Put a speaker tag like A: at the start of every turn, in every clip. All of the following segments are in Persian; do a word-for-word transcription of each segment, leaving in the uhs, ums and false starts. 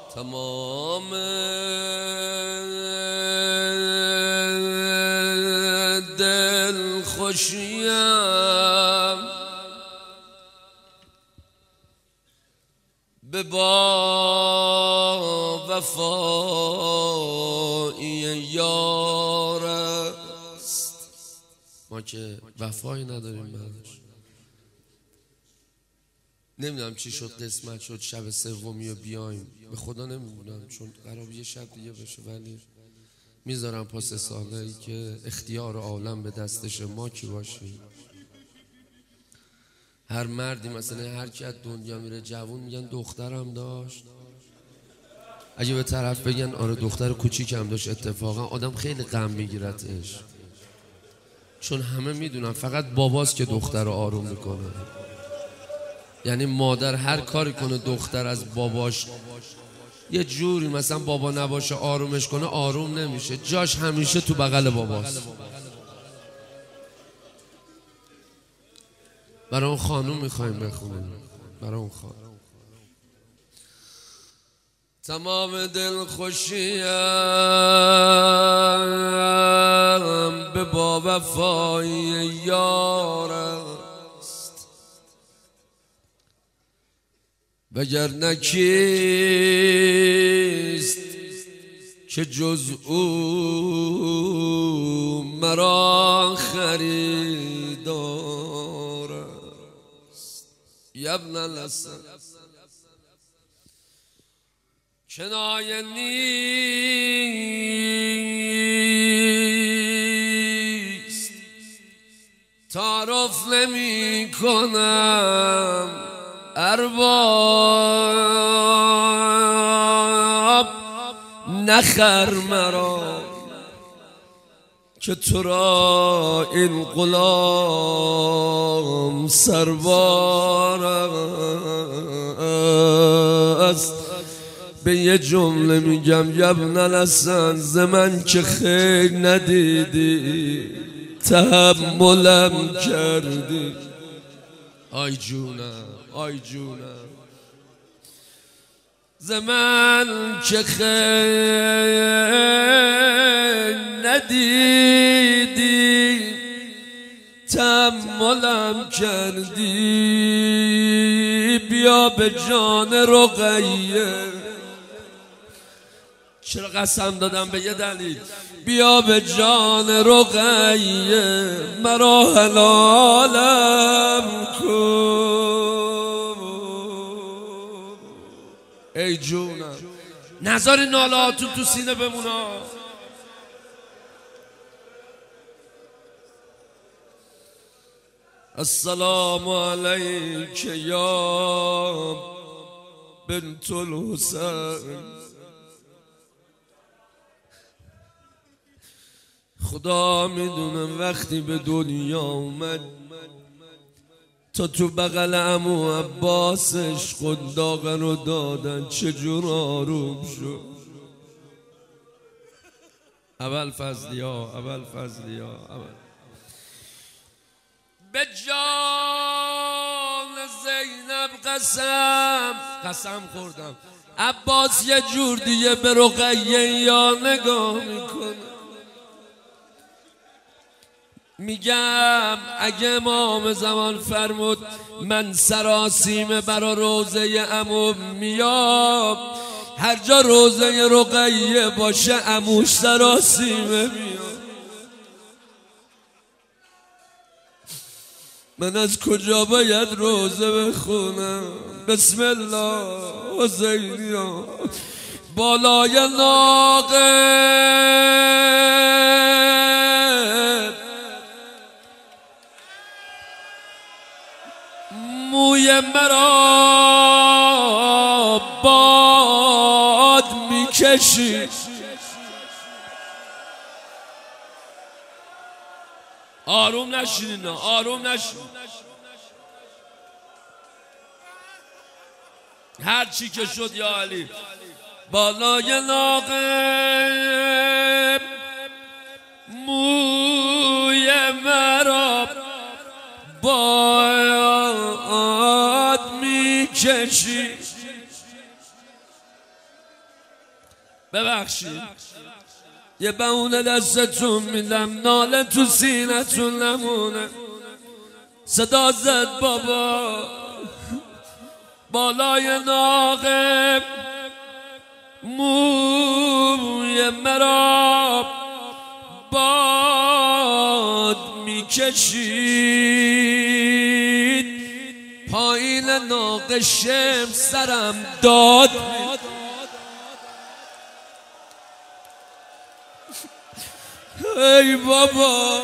A: تمام دل خوشیم به با وفایی یار است. ما که وفایی نداریم بعدش. نمیدونم چی شد قسمت شد شب سومی رو بیایم، به خدا نمیدونم، چون قرار یه شب دیگه بشه، ولی میذارم پاس ساله ای که اختیار عالم به دستش ما کی باشیم. هر مردی مثلا هر کی از دنیا میره جوون میگن دخترم داشت، اگه به طرف بگن آره دختر کوچیکم داشت، اتفاقا آدم خیلی غم میگیرتش، چون همه میدونن فقط باباست که دختر رو آروم میکنه. یعنی مادر هر کاری کنه دختر از باباش یه جوری مثلا بابا نباشه آرومش کنه، آروم نمیشه، جاش همیشه تو بغل باباست. برای اون خانوم میخوایم بخونیم، برای اون خانوم. تمام دل خوشیم به با وفایی یار است، وگرنه کیست که جز او مرا خریدار است. یبن الحسن کنایه نیست، تعارف نمی کنم ارباب، نخر مرا که تو را این غلام سربار است. به یه جمله میگم یبن الحسن، ز من که خیر ندیدی تحملم کردی. آی جونم آی جونم، ز من که خیر ندیدی تحملم کردی. بیا به جان رقیه، چرا قسم دادم به یه دلیل، بیا به جان رقیه مرا حلالم کن. ای جونم نذاری نالاتون تو سینه بمونا. السلام علیک یا بنت الحسین، خدا میدونه وقتی به دنیا اومد تا تو بغل عمو عباسش قنداق رو دادن چجور آروم شد. اول فضلی ها اول فضلی ها اول. به جان زینب قسم قسم خوردم، عباس یه جور دیگه به رقیه یا نگاه میکنه. میگم اگه امام زمان فرمود من سراسیمه برا روزه عمو میام، هر جا روزه رقیه باشه عموش سراسیمه میام. من از کجا باید روزه بخونم؟ بسم الله حسینیا بالای ناقه موی مرا باد میکشی. آروم نشین، آروم نشین، هر چی که شد یا علی. بالای ناقه موی مرا باد میکشی. ببخشید یه بهونه دستتون میدم، ناله تو سینتون نمونه. صدا زد بابا بالای ناقه، موی مرا باد میکشید، پایین ناقه شم سرم داد. ای بابا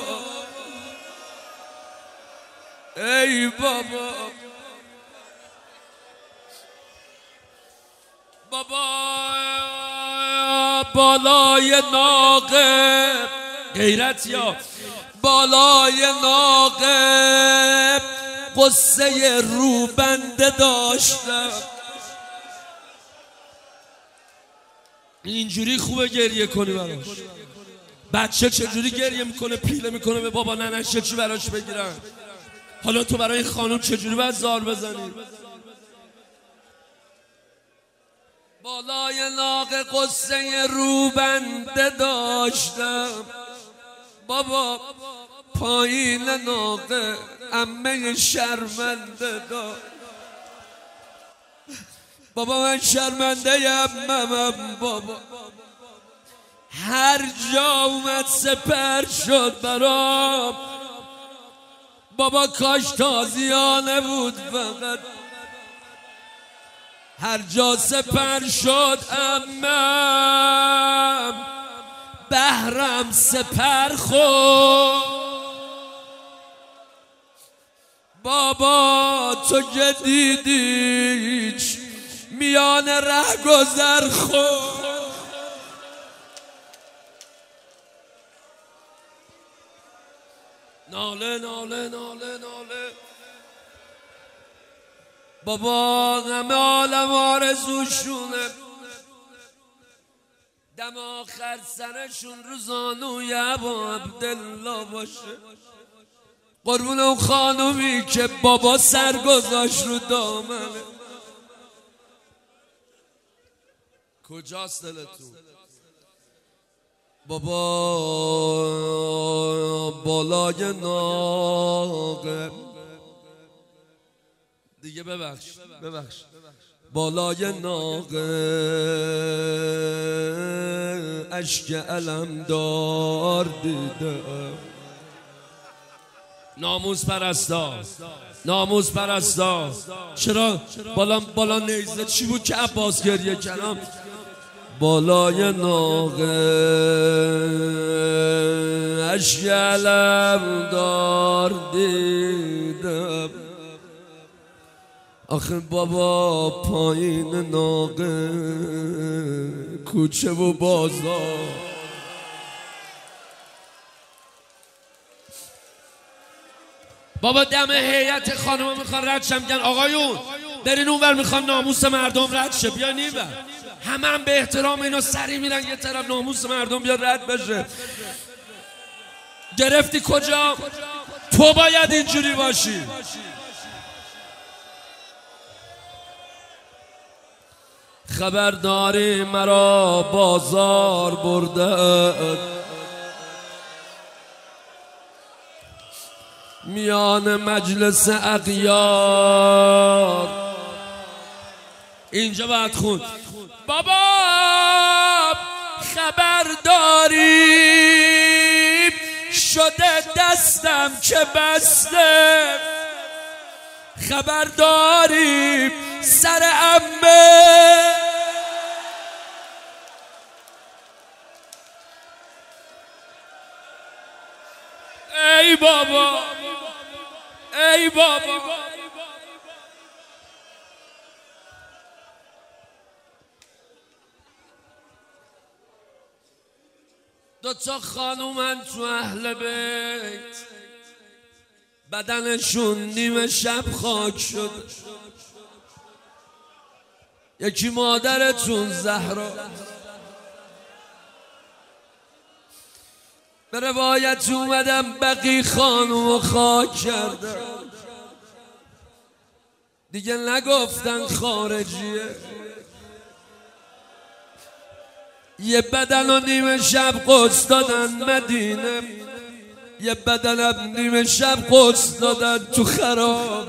A: ای بابا بابا بالای ناقه، غیرت یا بالای ناقه قصه روبنده داشتم. اینجوری خوبه گریه کنی براش. بچه چجوری گریه میکنه، پیله میکنه به بابا ننش چی براش بگیرن. حالا تو برای این خانم چجوری باید زار بزنی؟ بالای ناقه قصه روبنده داشتم بابا، پایین ناقه عمه شرمنده داشت. بابا من شرمنده عممم بابا، هر جا اومد سپر شد برام بابا، کاش تازیانه بود فقط. هر جا سپر شد عمم بهرم سپر خورد. بابا تو که دیدیش میان ره گذر خورد. ناله ناله ناله ناله بابا، غم عالم آرزوشونه، دم آخر سرشون رو زانوی ابا عبدالله باشه. قربون اون خانومی که بابا سر گذاشت رو دامنه. کجاست دلتون؟ بابا بالای ناقه دیگه، ببخش ببخش بالای ناقه اشک علمدار دیده. ناموس پرستا ناموس پرستا چرا بالا بالا نیزه چی بود که عباس گریه کنم؟ بالای ناقه اشک علمدار دیدم. آخه بابا پایین ناقه کوچه و بازار، بابا دم هیئت خانم میخوان رد شم، میگن آقایون برین اونور، میخوان ناموس مردم رد شه، بیاین اینور. همه هم به احترام اینا سری میرن یه طرف، ناموس مردم بیا رد بشه. گرفتی کجا؟ تو باید اینجوری باشی. خبرداری مرا بازار برده، میان مجلس اغیار. اینجا باید خون بابا خبرداری شده دستم که بسته، خبرداری سر عمه ای بابا ای بابا. دو تا خانومن تو اهل بیت، بدنشون نیمه شب خاک شد. یکی مادرتون زهرا، به روایت اومدم بقی خانومو خاک کردم، دیگه نگفتن خارجیه. یه بدن و نیمه شب قدس دادن مدینه، یه بدنم نیمه شب قدس دادن تو خرابه.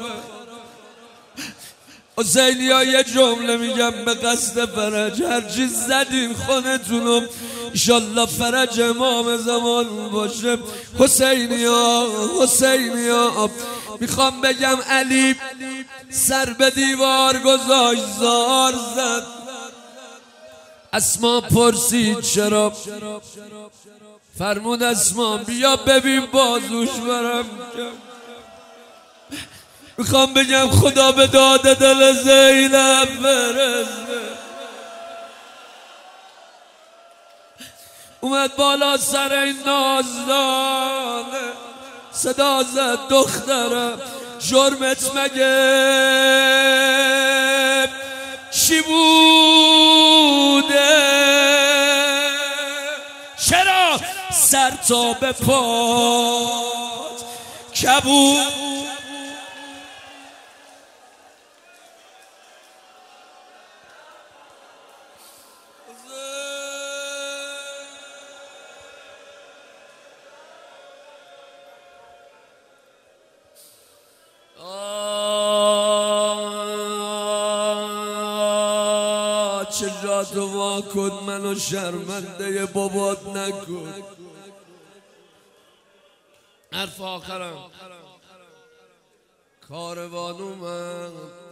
A: حسینی ها یه جمله میگم به قصد فرج، هرچی زدین خونتونم انشالله فرج امام زمان باشه. حسینی ها حسینی ها میخوام بگم علی سر به دیوار گذاشت زار زد. اسما پرسید چرا، فرمود اسما بیا ببین بازوش برم. میخوام بگم خدا به داد دل زینب برسه. اومد بالا سر این نازدانه صدا زد دخترم جرمت مگه چی بوده؟ چرا سر تا به پات کبود؟ چشاتو وا کن منو شرمنده بابات نکن. حرف آخرم کاروان اومد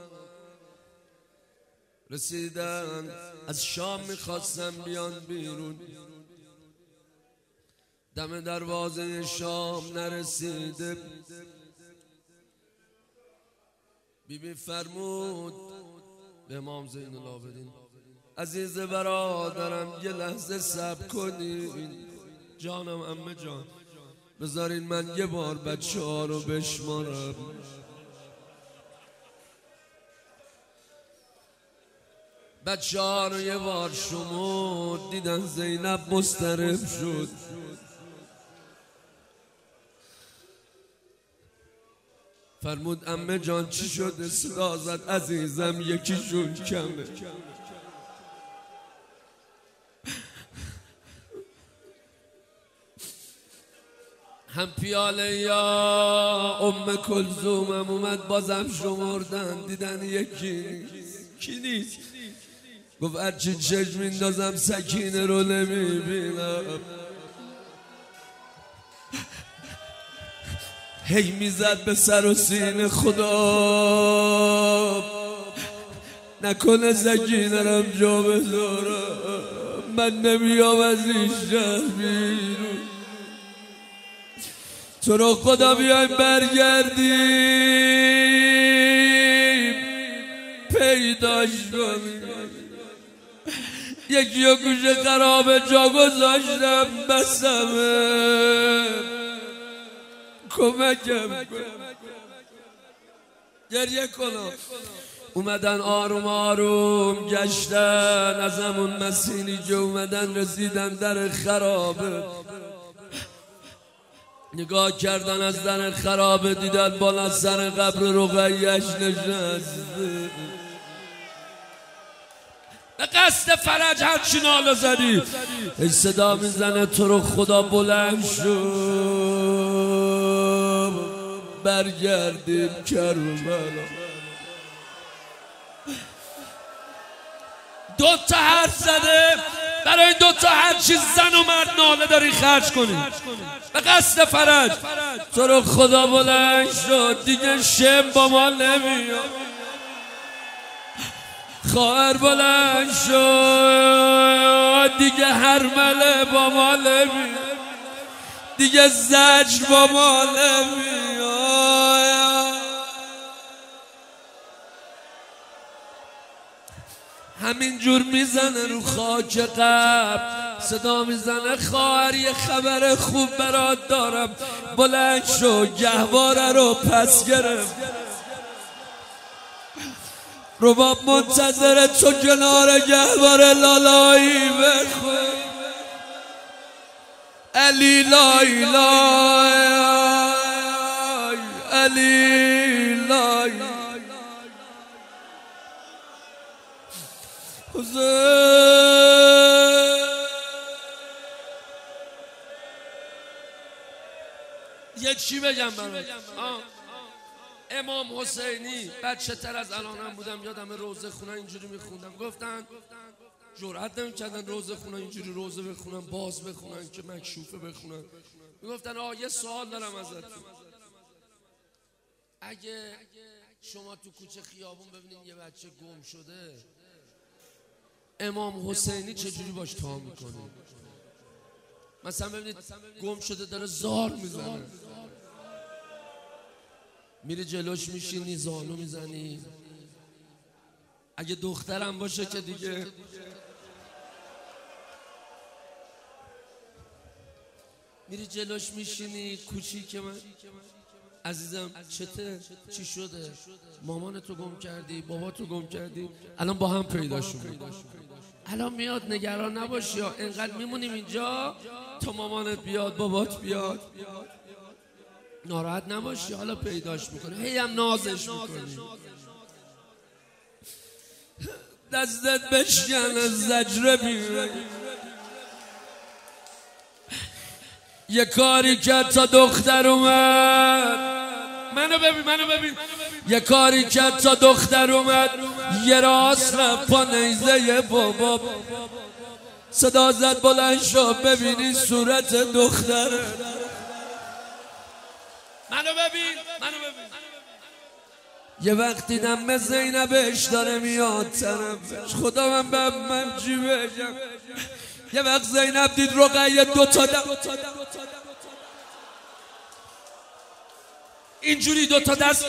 A: رسیدن از شام میخواستم بیان بیرون، دم دروازه شام نرسیده. بیبی فرمود به امام زین العابدین عزیز برادرم یه لحظه صبر کنین. جانم عمه جان بذارین من یه بار بچه ها رو بشمارم. بچه ها رو یه بار شمرد، دیدن زینب مضطرب شد. فرمود عمه جان چی شده؟ صدا زد عزیزم یکیشون کمه. هم پیاله یا ام کلثومم اومد بازم شمردن، دیدن یکی نیست. کی نیست؟ گفت هرچی چشم میندازم سکینه رو نمیبینم. هی میزد به سر و سینه خدا نکنه سکینه رم جا بذارم، من نمیام از این شهر بیرون. تو رو خدا بیایم برگردیم پیداش کنیم. یکی و گوشه خرابه جا گذاشتم بسمه کمکم کن گریه کنم. اومدن آروم آروم گشتن از همون مسیری که اومدن رسیدن در خرابه. نگاه کردن از در خرابه دیدن بالا سر قبر رقیه‌اش نشسته. به قصد فرج هرچی ناله زدی ای صدا میزنه تو رو خدا بلند شو برگردیم کربلا. دو تا حرف زده برای این دو تا هرچی زن و مرد ناله داری خرج کنی به قصد فرج. تو رو خدا بلند شد دیگه شم با ما نمیاد. خواهر بلند شد دیگه هرمله با ما نمیاد، دیگه زجر با ما نمیاد. همینجور میزنه رو خاک قبر صدا میزنه خواهر یه خبر خوب برات دارم. بلند شو گهواره رو پس گرفت. رباب منتظر تو کنار گهواره لالایی بخون. علی لای لای علی لای حسین چی بگم برات؟ امام حسینی بچه تر از الانم بودم، یادم روزه خونه اینجوری میخوندم، گفتن جرأت نمیکردن روزه خونه اینجوری روزه بخونن، باز بخونن که مکشوفه بخونن. میگفتن آقا یه سوال دارم ازتون، اگه شما تو کوچه خیابون ببینید یه بچه گم شده، امام حسینی چجوری باش تا میکنید؟ مثلا ببینید گم شده داره زار میزنه، میری جلوش میشینی زانو میزنی؟ اگه دخترم باشه که دیگه میری جلوش میشینی، کوچیک من عزیزم چته؟ چی شده؟ مامان تو گم کردی؟ بابا تو گم کردی؟ الان با هم پیداشون میکنی، الان میاد، نگران نباشی، اینقدر میمونیم اینجا تا مامانت بیاد بابات بیاد، ناراحت نباشی، حالا پیداش میکنی، هی هم نازش میکنی، دستت بشکن زجره بیره. یه کاری کرد تا دختر اومد، منو ببین منو ببین یه کاری کرد تا دختر اومد، یه راست رفت پا نیزه بابا، صدا زد بلند شو ببینی صورت دختره. منو ببین منو ببین یه وقت دیدم به زینبش داره میاد طرفش، خدا من به من چی بگم. یه وقت زینب دید رقیه دوتا دم اینجوری دوتا دست،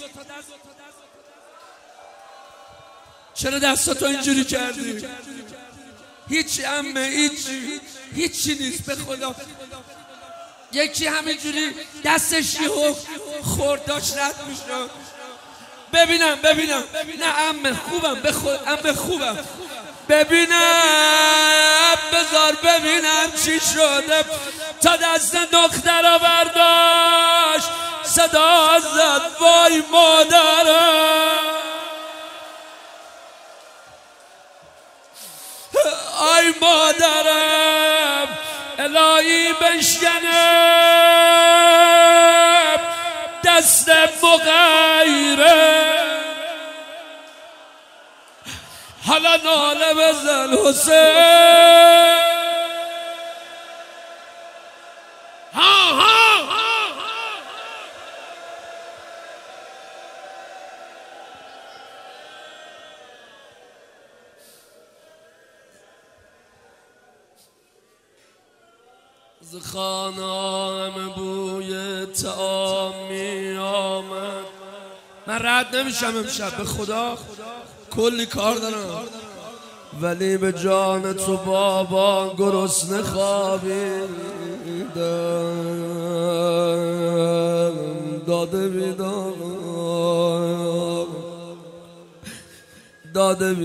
A: چرا دستاتو اینجوری کردی؟ هیچی امه، هیچی هیچی نیست به خدا. یکی همینجوری دستش یهو خورد داشت رد میشد. ببینم ببینم نه امه خوبم، به خود امه خوبم، ببینم بذار ببینم چی شده. تا دست دختر برداشت صدا زد وای مادرم، آی مادرم الهی بشکنم دست مغیره. حالا ناله بزن حسین، ها ها ز خانه‌ام بوی طعام می آمد. من رد نمیشم امشب به خدا، کلی کار دارم، ولی به جان تو بابا گرسنه خوابیدم، داده بیدار داده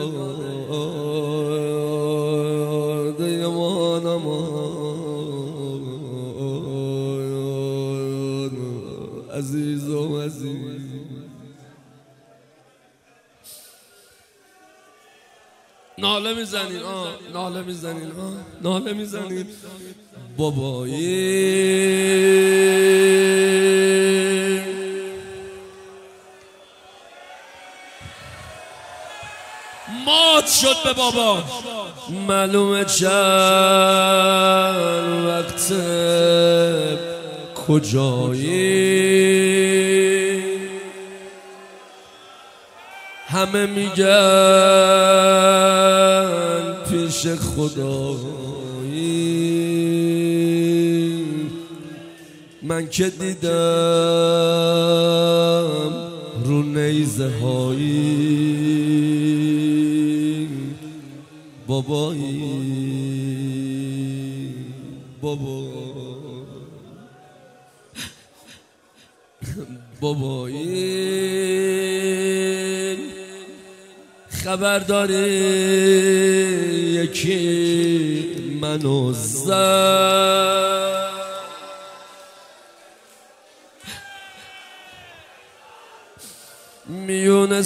A: بیدار دیمانم عزیز و عزیز. ناله میزنین آه ناله میزنین آه ناله میزنین بابایی مات شد به بابا. معلومه چند وقت کجایی، همه میگن پیش خدایی، من که دیدم رو نیزه هایی بابایی بابا بابایی. خبر داری یکی منو زد، میون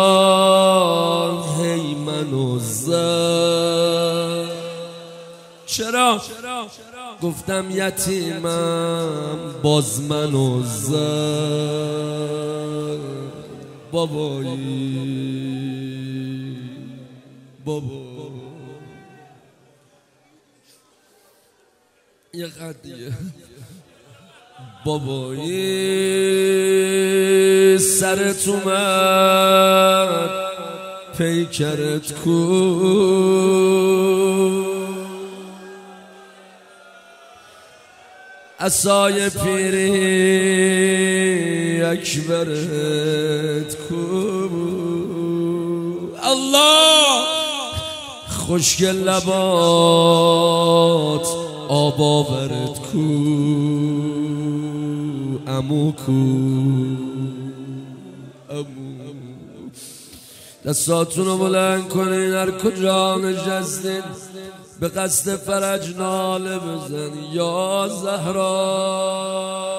A: صحرا هی منو زد، چرا؟ گفتم یتیمم باز منو زد بابایی بابا یه قدیه بابایی سرت اومد پیکرت کو عصای پیری اکبرت کو الله خوشگل لبات آب آورت کو امو کو امو دستاتونو بلند کنین هر کجا نشستین به قصد فرج ناله بزن یا زهرا